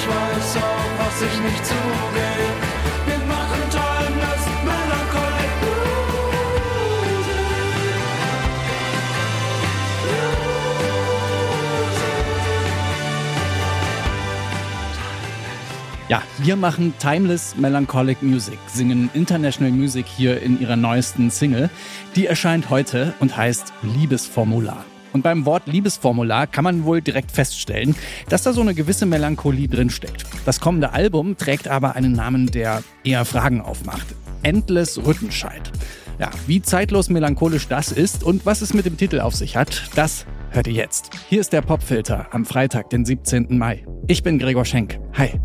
ich weiß auch, was ich nicht zugebe. Wir machen timeless Melancholic Ja, wir machen Timeless Melancholic Music, singen International Music hier in ihrer neuesten Single. Die erscheint heute und heißt Liebesformular. Und beim Wort Liebesformular kann man wohl direkt feststellen, dass da so eine gewisse Melancholie drinsteckt. Das kommende Album trägt aber einen Namen, der eher Fragen aufmacht. Endless Rüttenscheid. Ja, wie zeitlos melancholisch das ist und was es mit dem Titel auf sich hat, das hört ihr jetzt. Hier ist der Popfilter am Freitag, den 17. Mai. Ich bin Gregor Schenk. Hi.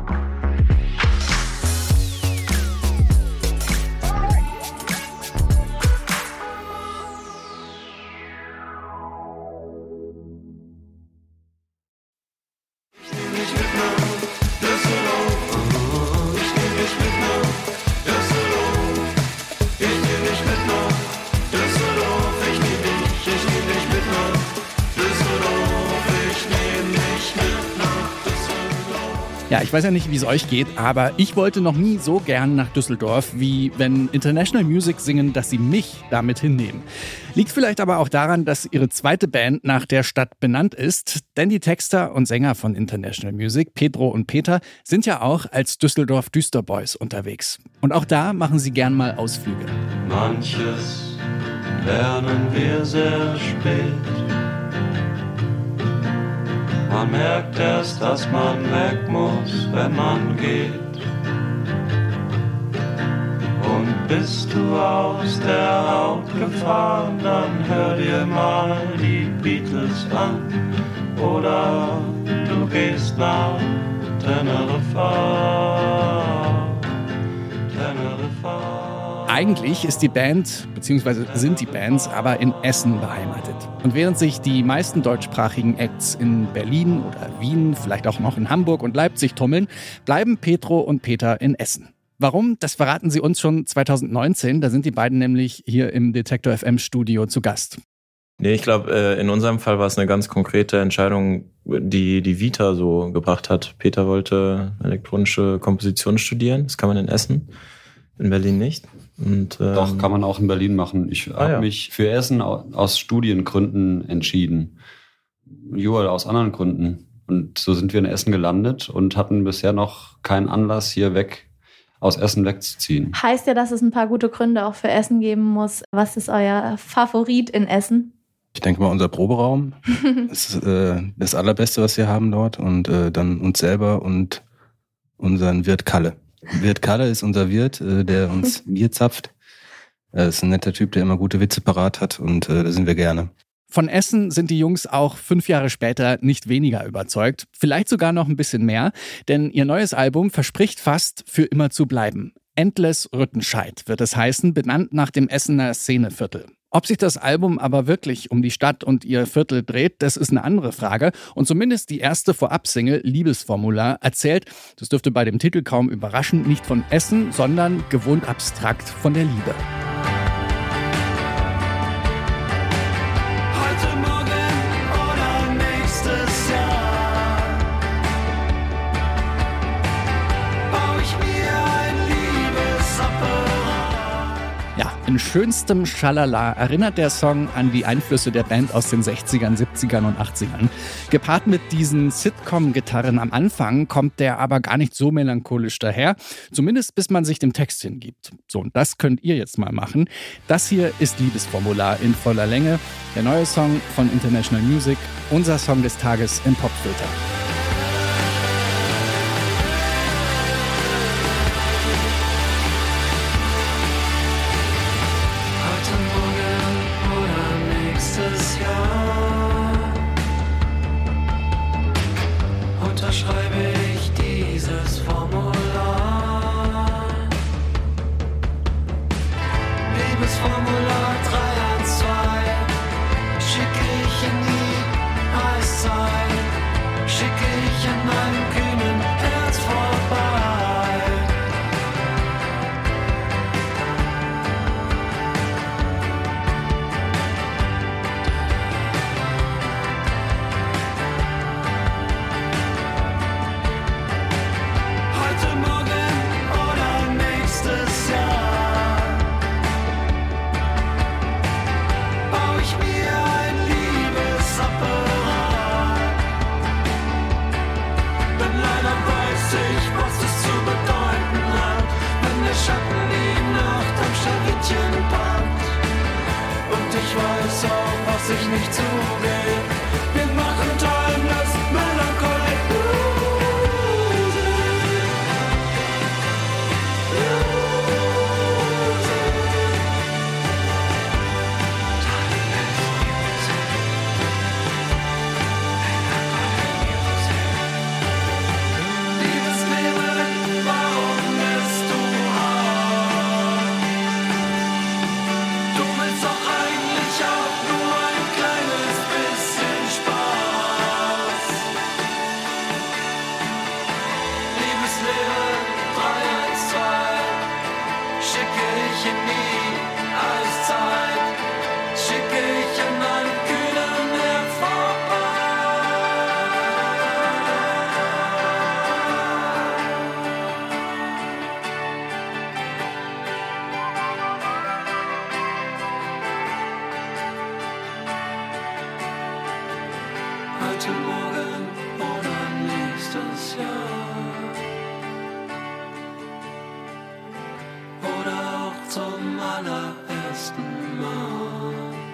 Ja, ich weiß ja nicht, wie es euch geht, aber ich wollte noch nie so gern nach Düsseldorf, wie wenn International Music singen, dass sie mich damit hinnehmen. Liegt vielleicht aber auch daran, dass ihre zweite Band nach der Stadt benannt ist, denn die Texter und Sänger von International Music, Pedro und Peter, sind ja auch als Düsseldorf Düsterboys unterwegs. Und auch da machen sie gern mal Ausflüge. Manches lernen wir sehr spät. Man merkt erst, dass man weg muss, wenn man geht. Und bist du aus der Haut gefahren, dann hör dir mal die Beatles an. Oder du gehst nach Teneriffa. Eigentlich ist die Band, beziehungsweise sind die Bands, aber in Essen beheimatet. Und während sich die meisten deutschsprachigen Acts in Berlin oder Wien, vielleicht auch noch in Hamburg und Leipzig tummeln, bleiben Pedro und Peter in Essen. Warum? Das verraten sie uns schon 2019. Da sind die beiden nämlich hier im Detektor FM Studio zu Gast. Nee, ich glaube, in unserem Fall war es eine ganz konkrete Entscheidung, die Vita so gebracht hat. Peter wollte elektronische Komposition studieren. Das kann man in Essen, in Berlin nicht. Und, Doch, kann man auch in Berlin machen. Ich habe mich für Essen aus Studiengründen entschieden. Joel aus anderen Gründen. Und so sind wir in Essen gelandet und hatten bisher noch keinen Anlass, hier aus Essen wegzuziehen. Heißt ja, dass es ein paar gute Gründe auch für Essen geben muss. Was ist euer Favorit in Essen? Ich denke mal, unser Proberaum ist das Allerbeste, was wir haben dort. Und dann uns selber und unseren Wirt Kalle. Wirt Kalle ist unser Wirt, der uns Bier zapft. Er ist ein netter Typ, der immer gute Witze parat hat und da sind wir gerne. Von Essen sind die Jungs auch 5 Jahre später nicht weniger überzeugt. Vielleicht sogar noch ein bisschen mehr, denn ihr neues Album verspricht fast für immer zu bleiben. Endless Rüttenscheid wird es heißen, benannt nach dem Essener Szeneviertel. Ob sich das Album aber wirklich um die Stadt und ihr Viertel dreht, das ist eine andere Frage. Und zumindest die erste Vorab-Single Liebesformular erzählt, das dürfte bei dem Titel kaum überraschen, nicht von Essen, sondern gewohnt abstrakt von der Liebe. Heute, morgen oder nächstes Jahr baue ich mir ein Liebesapparat. Ja, in schönstem Schalala erinnert der Song an die Einflüsse der Band aus den 60ern, 70ern und 80ern. Gepaart mit diesen Sitcom-Gitarren am Anfang kommt der aber gar nicht so melancholisch daher, zumindest bis man sich dem Text hingibt. So, und das könnt ihr jetzt mal machen. Das hier ist Liebesformular in voller Länge, der neue Song von International Music, unser Song des Tages im Popfilter. Unterschreibe ich dieses Formular. Liebesformular 312 schicke ich in die Eiszeit, schicke ich an meinem kühnen Herz vorbei. ich weiß auch, was ich nicht zugebe. Wir machen timeless Melancholic Music. Liebes Leben, warum bist du hart? Du willst doch eigentlich auch nur ein kleines bisschen Spaß. Liebes Leben, 312, schicke ich in die Eiszeit, schicke ich in einen kühlen Meer vorbei. Heute Morgen oder nächstes Jahr. Oder auch zum allerersten Mal.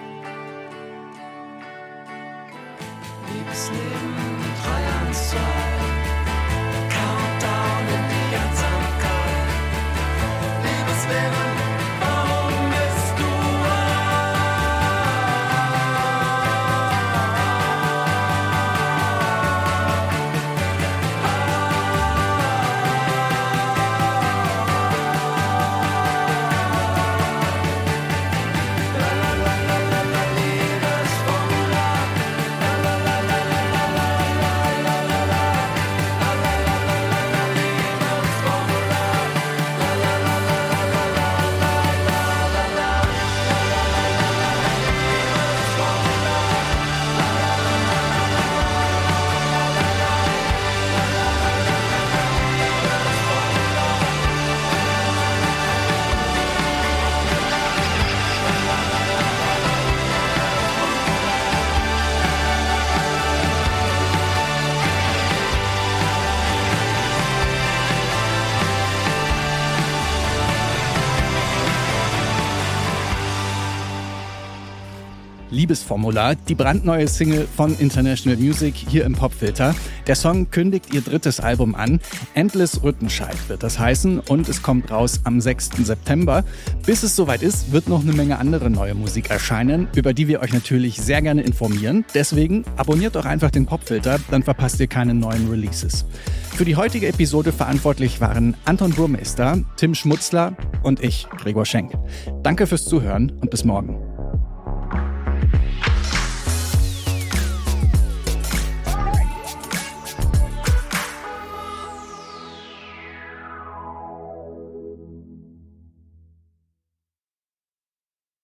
Liebes Leben, 312, Countdown in die Einsamkeit. Liebes Leben, warum bist du Liebesformular, die brandneue Single von International Music hier im Popfilter. Der Song kündigt ihr drittes Album an. Endless Rüttenscheid wird das heißen und es kommt raus am 6. September. Bis es soweit ist, wird noch eine Menge andere neue Musik erscheinen, über die wir euch natürlich sehr gerne informieren. Deswegen abonniert doch einfach den Popfilter, dann verpasst ihr keine neuen Releases. Für die heutige Episode verantwortlich waren Anton Burmeister, Tim Schmutzler und ich, Gregor Schenk. Danke fürs Zuhören und bis morgen.